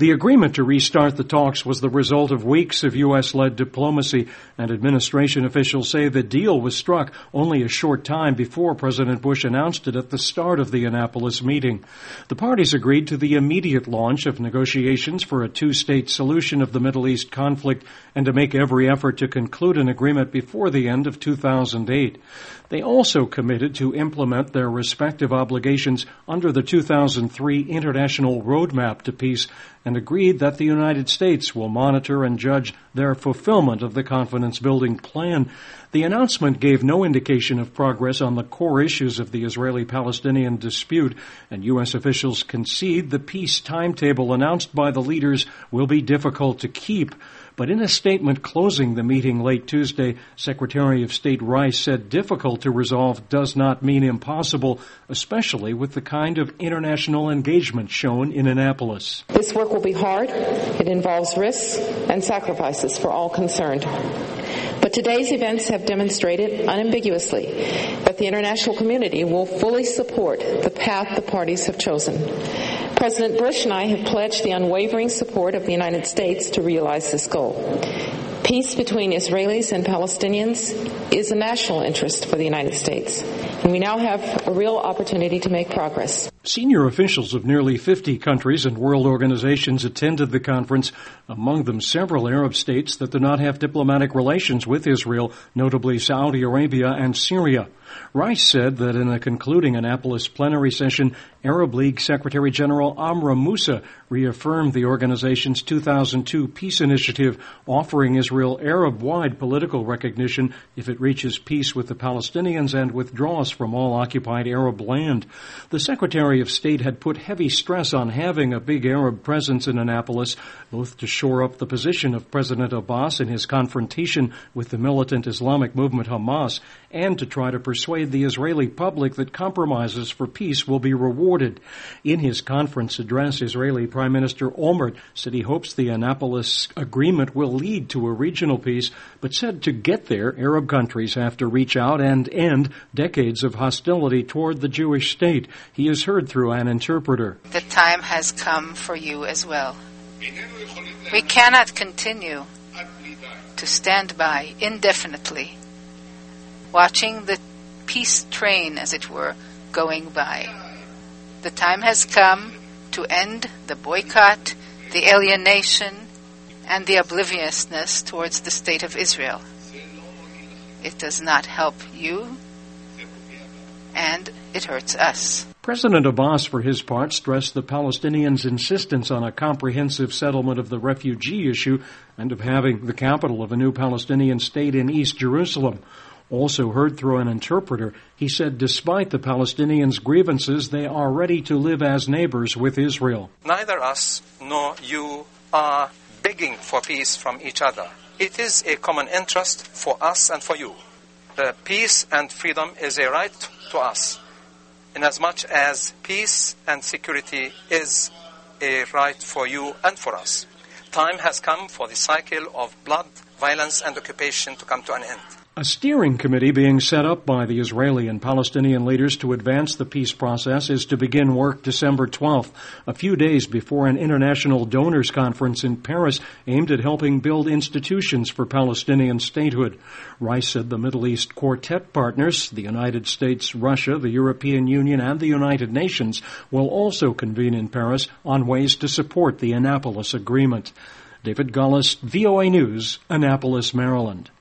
The agreement to restart the talks was the result of weeks of U.S.-led diplomacy, and administration officials say the deal was struck only a short time before President Bush announced it at the start of the Annapolis meeting. The parties agreed to the immediate launch of negotiations for a two-state solution of the Middle East conflict and to make every effort to conclude an agreement before the end of 2008. They also committed to implement their respective obligations under the 2003 International Roadmap to Peace and agreed that the United States will monitor and judge their fulfillment of the confidence-building plan. The announcement gave no indication of progress on the core issues of the Israeli-Palestinian dispute, and U.S. officials concede the peace timetable announced by the leaders will be difficult to keep. But in a statement closing the meeting late Tuesday, Secretary of State Rice said difficult to resolve does not mean impossible, especially with the kind of international engagement shown in Annapolis. This work will be hard. It involves risks and sacrifices for all concerned. But today's events have demonstrated unambiguously that the international community will fully support the path the parties have chosen. President Bush and I have pledged the unwavering support of the United States to realize this goal. Peace between Israelis and Palestinians is a national interest for the United States, and we now have a real opportunity to make progress. Senior officials of nearly 50 countries and world organizations attended the conference, among them several Arab states that do not have diplomatic relations with Israel, notably Saudi Arabia and Syria. Rice said that in a concluding Annapolis plenary session, Arab League Secretary General Amr Moussa reaffirmed the organization's 2002 peace initiative, offering Israel Arab-wide political recognition if it reaches peace with the Palestinians and withdraws from all occupied Arab land. The Secretary of State had put heavy stress on having a big Arab presence in Annapolis, both to shore up the position of President Abbas in his confrontation with the militant Islamic movement Hamas and to try to persuade the Israeli public that compromises for peace will be rewarded. In his conference address, Israeli Prime Minister Olmert said he hopes the Annapolis agreement will lead to a regional peace, but said to get there, Arab countries have to reach out and end decades of hostility toward the Jewish state. He is heard through an interpreter. The time has come for you as well. We cannot continue to stand by indefinitely, watching the peace train, as it were, going by. The time has come to end the boycott, the alienation, and the obliviousness towards the state of Israel. It does not help you, and it hurts us. President Abbas, for his part, stressed the Palestinians' insistence on a comprehensive settlement of the refugee issue and of having the capital of a new Palestinian state in East Jerusalem. Also heard through an interpreter, he said despite the Palestinians' grievances, they are ready to live as neighbors with Israel. Neither us nor you are begging for peace from each other. It is a common interest for us and for you. Peace and freedom is a right to us, inasmuch as peace and security is a right for you and for us. Time has come for the cycle of blood, violence, and occupation to come to an end. A steering committee being set up by the Israeli and Palestinian leaders to advance the peace process is to begin work December 12th, a few days before an international donors conference in Paris aimed at helping build institutions for Palestinian statehood. Rice said the Middle East Quartet partners, the United States, Russia, the European Union, and the United Nations, will also convene in Paris on ways to support the Annapolis Agreement. David Gullis, VOA News, Annapolis, Maryland.